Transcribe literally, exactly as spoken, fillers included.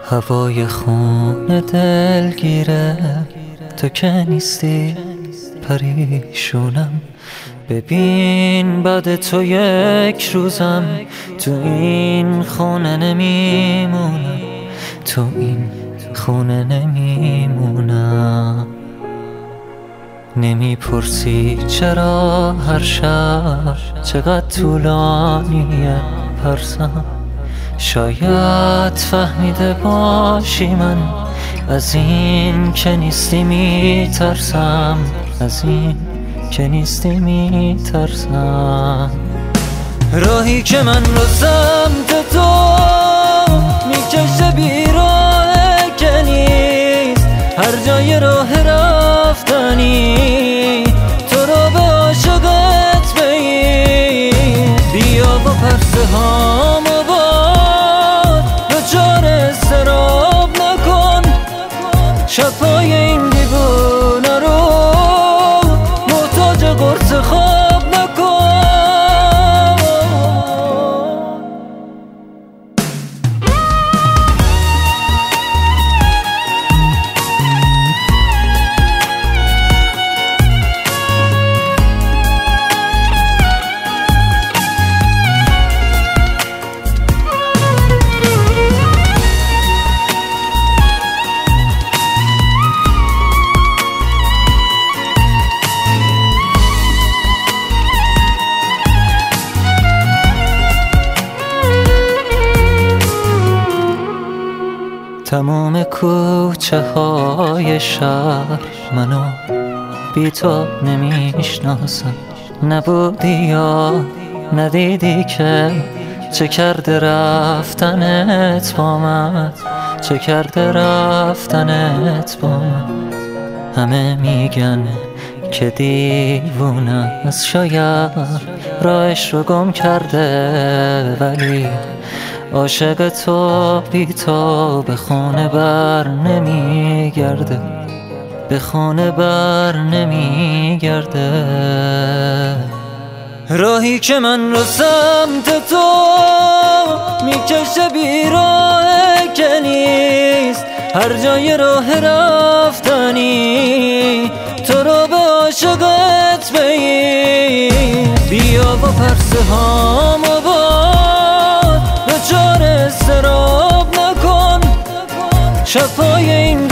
هوای خون دلگیره تو که نیستی پریشونم. ببین بعد تو یک روزم تو این خونه نمیمونم، تو این خونه نمیمونم. نمیپرسی چرا هر شب چقدر طولانیه پرسم. شاید فهمیده باشی من از این که نیستی میترسم، از این که نیستی میترسم. راهی که من رو سمت تو میکشه بیراه که نیست، هر جای راه رفتنی تو رو به عاشقت بگیر. بیا با پرسه هامو باد دچار استراب نکن، شبهای این دیوونه رو محتاج قرص خواب نکن. تمام کوچه های شهر منو بی تو نمیشناسم. نبودی یا ندیدی که چه کرده رفتنت با من، چه کرده رفتنت با من. همه میگن که دیوونه از شاید راهش رو گم کرده، ولی عاشق تو بی تو به خونه بر نمیگرده، به خونه بر نمیگرده. راهی که من رو سمت تو میکشه بیراه که نیست، هر جای راه رفتنی تو رو به عاشقت بگیر. بیا با پرسه هامو باد دچار استراب نکن، شبهای این